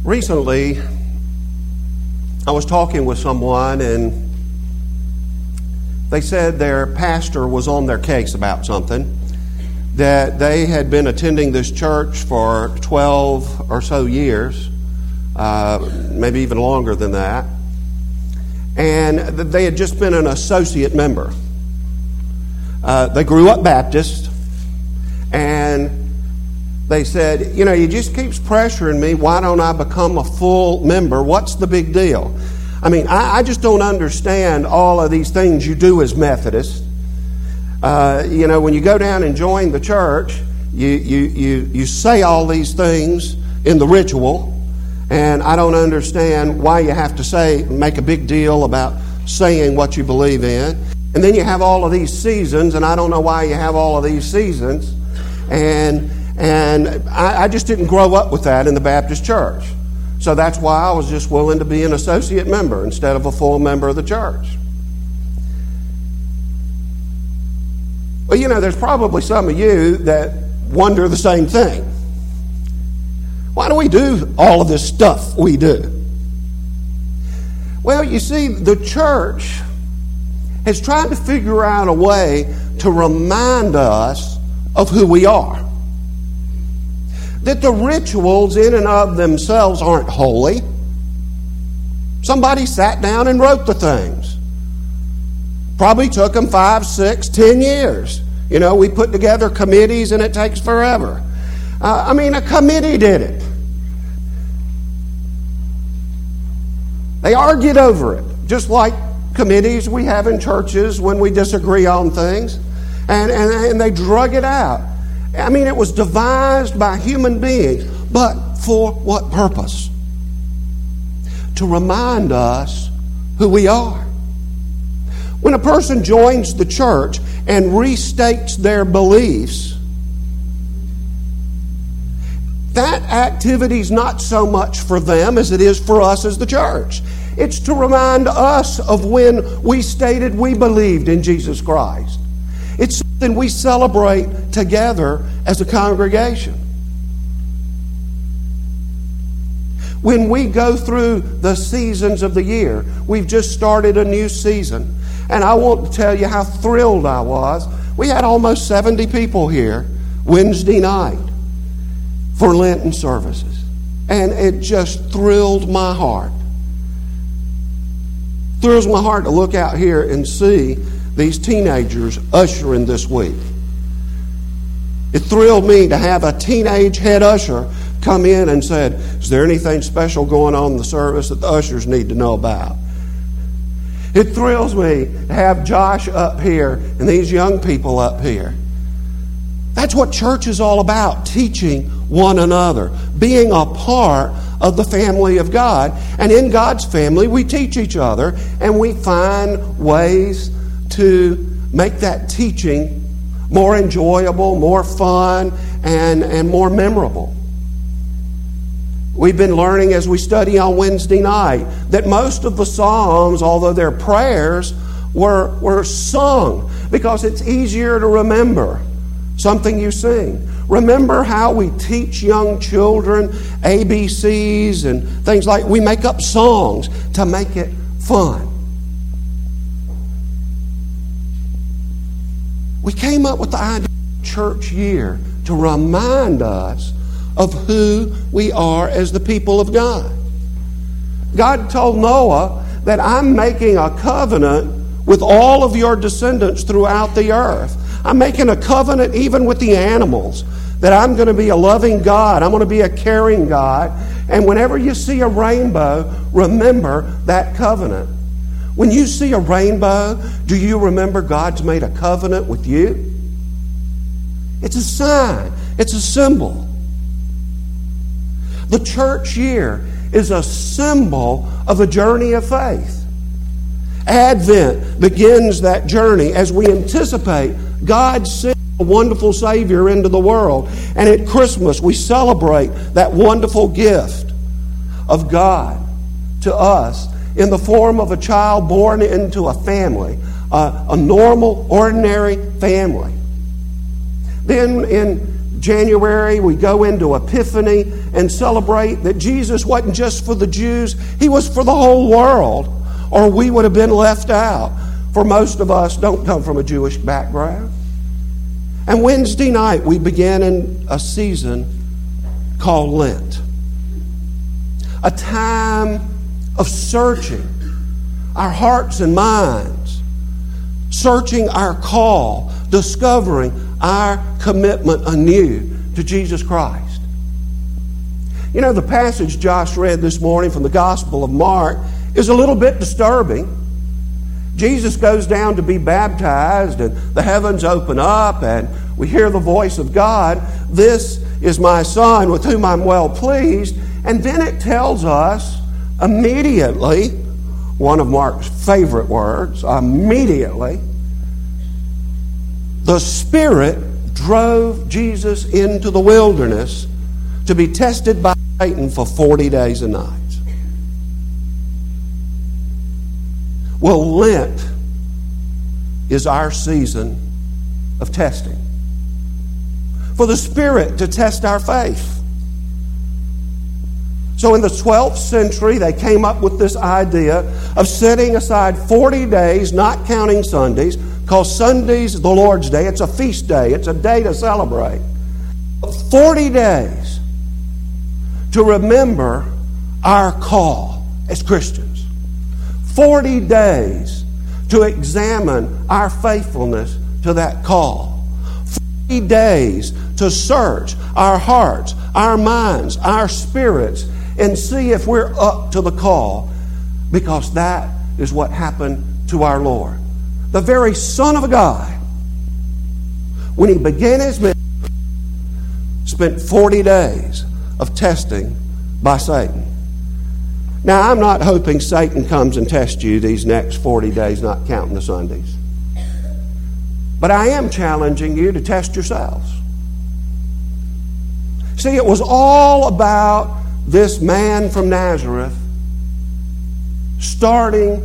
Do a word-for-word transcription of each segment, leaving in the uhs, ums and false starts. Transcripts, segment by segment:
Recently, I was talking with someone and they said their pastor was on their case about something, that they had been attending this church for twelve or so years, uh, maybe even longer than that, and they had just been an associate member. Uh, they grew up Baptist, and they said, you know, he just keeps pressuring me. Why don't I become a full member? What's the big deal? I mean, I, I just don't understand all of these things you do as Methodists. Uh, you know, when you go down and join the church, you, you, you, you say all these things in the ritual, and I don't understand why you have to say, make a big deal about saying what you believe in. And then you have all of these seasons, and I don't know why you have all of these seasons. And And I, I just didn't grow up with that in the Baptist church. So that's why I was just willing to be an associate member instead of a full member of the church. Well, you know, there's probably some of you that wonder the same thing. Why do we do all of this stuff we do? Well, you see, the church has tried to figure out a way to remind us of who we are. That the rituals in and of themselves aren't holy. Somebody sat down and wrote the things. Probably took them five, six, ten years. You know, we put together committees and it takes forever. Uh, I mean, a committee did it. They argued over it, just like committees we have in churches when we disagree on things. And, and, and they drug it out. I mean, it was devised by human beings, but for what purpose? To remind us who we are. When a person joins the church and restates their beliefs, that activity is not so much for them as it is for us as the church. It's to remind us of when we stated we believed in Jesus Christ. It's something we celebrate together as a congregation. When we go through the seasons of the year, we've just started a new season. And I want to tell you how thrilled I was. We had almost seventy people here Wednesday night for Lenten services. And it just thrilled my heart. Thrills my heart to look out here and see these teenagers ushering this week. It thrilled me to have a teenage head usher come in and said, is there anything special going on in the service that the ushers need to know about? It thrills me to have Josh up here and these young people up here. That's what church is all about, teaching one another, being a part of the family of God. And in God's family, we teach each other and we find ways to make that teaching more enjoyable, more fun, and, and more memorable. We've been learning as we study on Wednesday night that most of the Psalms, although they're prayers, were, were sung because it's easier to remember something you sing. Remember how we teach young children A B Cs and things like we make up songs to make it fun. We came up with the idea of church year to remind us of who we are as the people of God. God told Noah that I'm making a covenant with all of your descendants throughout the earth. I'm making a covenant even with the animals, that I'm going to be a loving God. I'm going to be a caring God. And whenever you see a rainbow, remember that covenant. When you see a rainbow, do you remember God's made a covenant with you? It's a sign. It's a symbol. The church year is a symbol of a journey of faith. Advent begins that journey as we anticipate God sending a wonderful Savior into the world. And at Christmas, we celebrate that wonderful gift of God to us in the form of a child born into a family, uh, a normal, ordinary family. Then in January, we go into Epiphany, and celebrate that Jesus wasn't just for the Jews, He was for the whole world, or we would have been left out. For most of us don't come from a Jewish background. And Wednesday night we began in a season called Lent. A time of searching our hearts and minds, searching our call, discovering our commitment anew to Jesus Christ. You know, the passage Josh read this morning from the Gospel of Mark is a little bit disturbing. Jesus goes down to be baptized, and the heavens open up, and we hear the voice of God, "This is my Son with whom I'm well pleased." And then it tells us immediately, one of Mark's favorite words, immediately, the Spirit drove Jesus into the wilderness to be tested by Satan for forty days and nights. Well, Lent is our season of testing. For the Spirit to test our faith. So in the twelfth century, they came up with this idea of setting aside forty days, not counting Sundays, because Sunday's the Lord's Day. It's a feast day. It's a day to celebrate. forty days to remember our call as Christians. forty days to examine our faithfulness to that call. forty days to search our hearts, our minds, our spirits, and see if we're up to the call, because that is what happened to our Lord. The very Son of God, when He began His ministry, spent forty days of testing by Satan. Now, I'm not hoping Satan comes and tests you these next forty days, not counting the Sundays. But I am challenging you to test yourselves. See, it was all about this man from Nazareth starting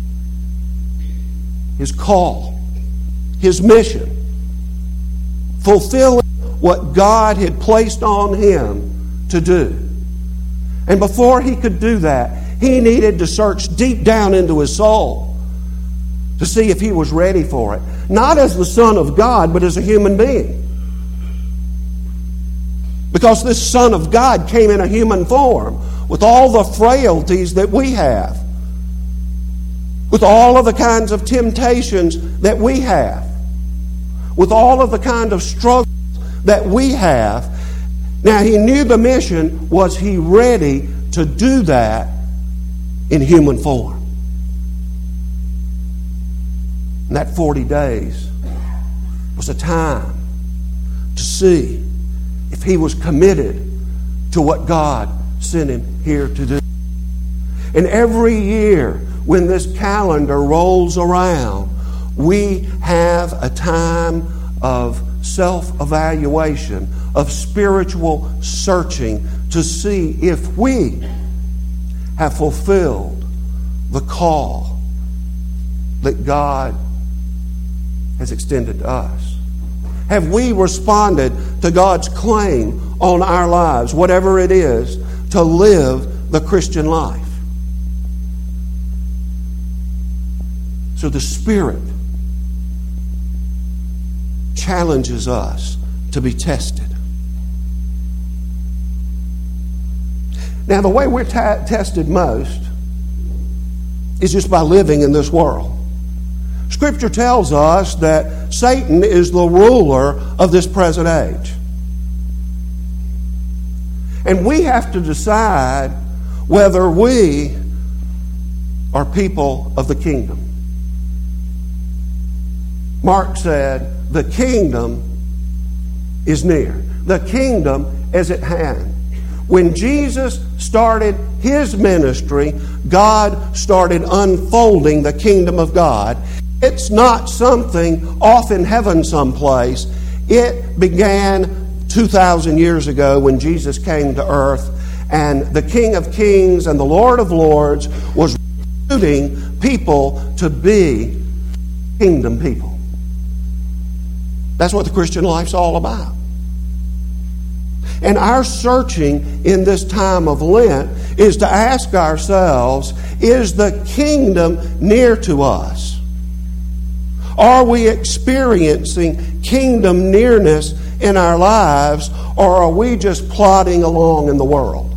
his call, his mission, fulfilling what God had placed on him to do. And before he could do that, he needed to search deep down into his soul to see if he was ready for it. Not as the Son of God, but as a human being. Because this Son of God came in a human form with all the frailties that we have, with all of the kinds of temptations that we have, with all of the kind of struggles that we have. Now, he knew the mission. Was he ready to do that in human form? And that forty days was a time to see if he was committed to what God sent him here to do. And every year when this calendar rolls around, we have a time of self-evaluation, of spiritual searching to see if we have fulfilled the call that God has extended to us. Have we responded to God's claim on our lives, whatever it is, to live the Christian life? So the Spirit challenges us to be tested. Now, the way we're t- tested most is just by living in this world. Scripture tells us that Satan is the ruler of this present age. And we have to decide whether we are people of the kingdom. Mark said, the kingdom is near. The kingdom is at hand. When Jesus started his ministry, God started unfolding the kingdom of God. It's not something off in heaven someplace. It began two thousand years ago when Jesus came to earth, and the King of Kings and the Lord of Lords was recruiting people to be kingdom people. That's what the Christian life's all about. And our searching in this time of Lent is to ask ourselves, is the kingdom near to us? Are we experiencing kingdom nearness in our lives, or are we just plodding along in the world?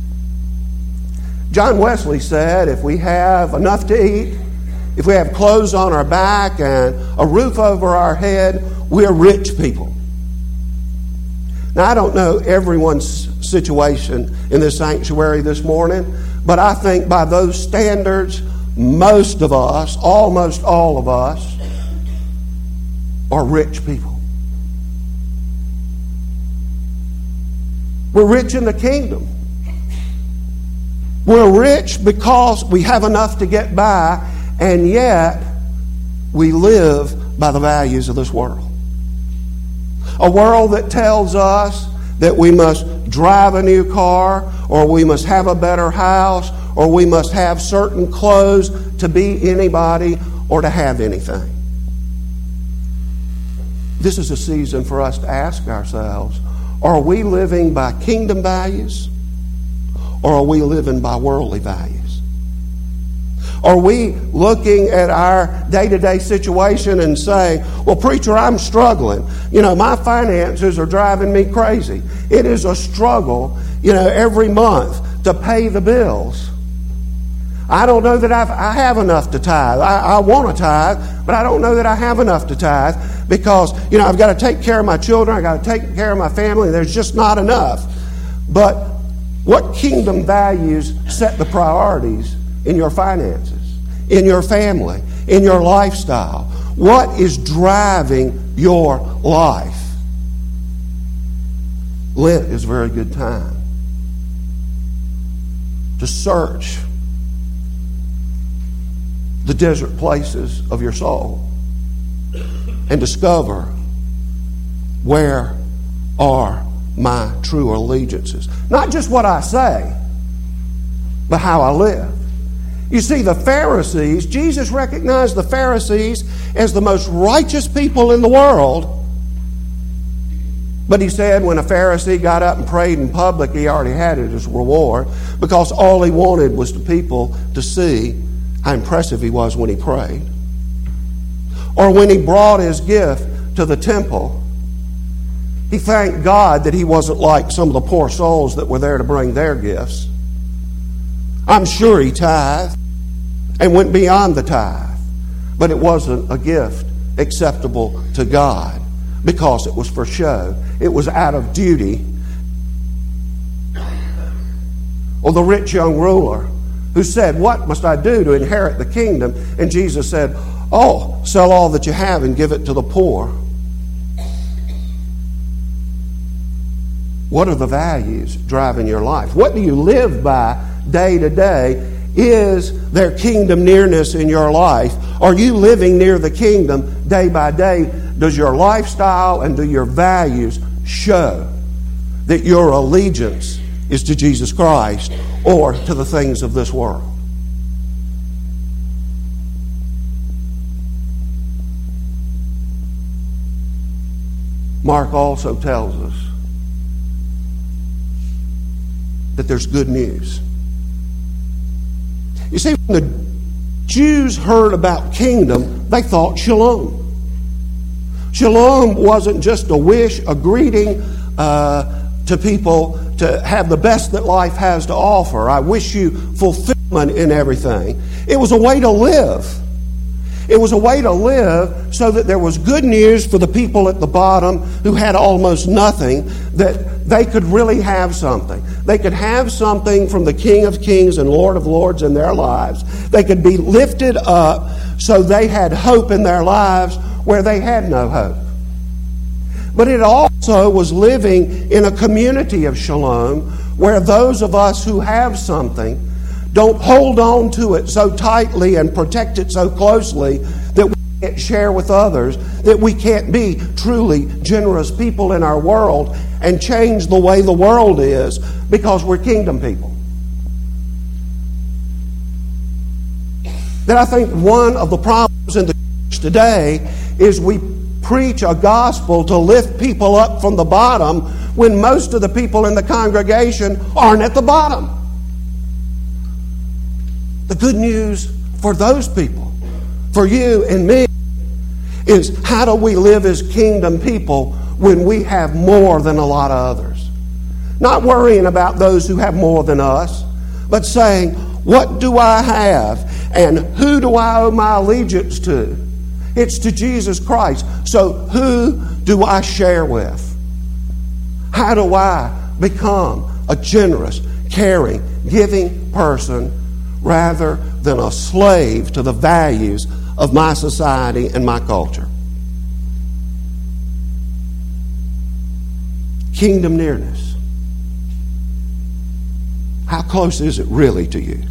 John Wesley said, if we have enough to eat, if we have clothes on our back and a roof over our head, we're rich people. Now, I don't know everyone's situation in this sanctuary this morning, but I think by those standards, most of us, almost all of us, are rich people. We're rich in the kingdom. We're rich because we have enough to get by, and yet we live by the values of this world. A world that tells us that we must drive a new car, or we must have a better house, or we must have certain clothes to be anybody or to have anything. This is a season for us to ask ourselves, are we living by kingdom values, or are we living by worldly values? Are we looking at our day-to-day situation and saying, well, preacher, I'm struggling. You know, my finances are driving me crazy. It is a struggle, you know, every month to pay the bills. I don't know that I've, I have enough to tithe. I, I want to tithe, but I don't know that I have enough to tithe because, you know, I've got to take care of my children. I've got to take care of my family. There's just not enough. But what kingdom values set the priorities in your finances, in your family, in your lifestyle? What is driving your life? Lent is a very good time to search the desert places of your soul and discover, where are my true allegiances? Not just what I say, but how I live. You see, the Pharisees, Jesus recognized the Pharisees as the most righteous people in the world. But he said when a Pharisee got up and prayed in public, he already had it as reward, because all he wanted was the people to see how impressive he was when he prayed. Or when he brought his gift to the temple, he thanked God that he wasn't like some of the poor souls that were there to bring their gifts. I'm sure he tithed and went beyond the tithe, but it wasn't a gift acceptable to God because it was for show. It was out of duty. Or the rich young ruler who said, what must I do to inherit the kingdom? And Jesus said, oh, sell all that you have and give it to the poor. What are the values driving your life? What do you live by day to day? Is there kingdom nearness in your life? Are you living near the kingdom day by day? Does your lifestyle and do your values show that your allegiance is to Jesus Christ or to the things of this world? Mark also tells us that there's good news. You see, when the Jews heard about kingdom, they thought shalom. Shalom wasn't just a wish, a greeting uh, to people to have the best that life has to offer. I wish you fulfillment in everything. It was a way to live. It was a way to live so that there was good news for the people at the bottom who had almost nothing, that they could really have something. They could have something from the King of Kings and Lord of Lords in their lives. They could be lifted up so they had hope in their lives where they had no hope. But it also was living in a community of shalom where those of us who have something don't hold on to it so tightly and protect it so closely that we can't share with others, that we can't be truly generous people in our world and change the way the world is because we're kingdom people. That I think one of the problems in the church today is we preach a gospel to lift people up from the bottom when most of the people in the congregation aren't at the bottom. The good news for those people, for you and me, is how do we live as kingdom people when we have more than a lot of others? Not worrying about those who have more than us, but saying, what do I have and who do I owe my allegiance to? It's to Jesus Christ. So who do I share with? How do I become a generous, caring, giving person rather than a slave to the values of my society and my culture? Kingdom nearness. How close is it really to you?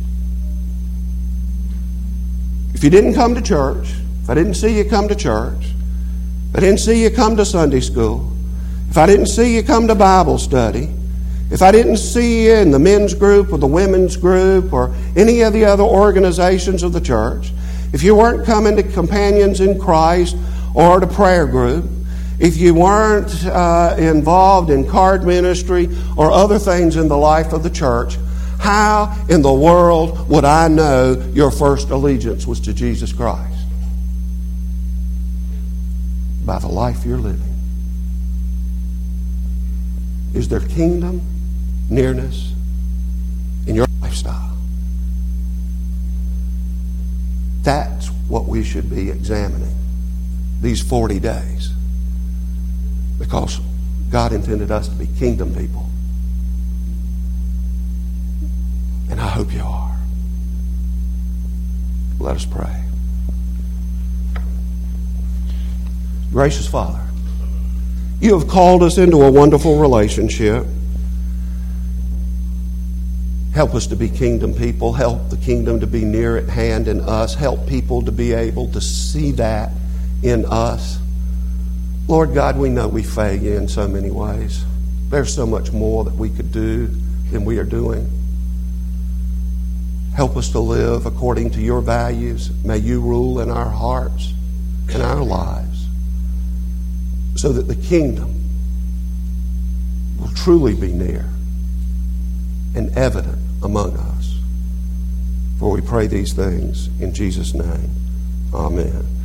If you didn't come to church, if I didn't see you come to church, if I didn't see you come to Sunday school, if I didn't see you come to Bible study, if I didn't see you in the men's group or the women's group or any of the other organizations of the church, if you weren't coming to Companions in Christ or to prayer group, if you weren't uh, involved in card ministry or other things in the life of the church, how in the world would I know your first allegiance was to Jesus Christ? By the life you're living. Is there kingdom nearness in your lifestyle? That's what we should be examining these forty days. Because God intended us to be kingdom people. And I hope you are. Let us pray. Gracious Father, you have called us into a wonderful relationship. Help us to be kingdom people. Help the kingdom to be near at hand in us. Help people to be able to see that in us. Lord God, we know we fail you in so many ways. There's so much more that we could do than we are doing. Help us to live according to your values. May you rule in our hearts and our lives so that the kingdom will truly be near and evident among us. For we pray these things in Jesus' name. Amen.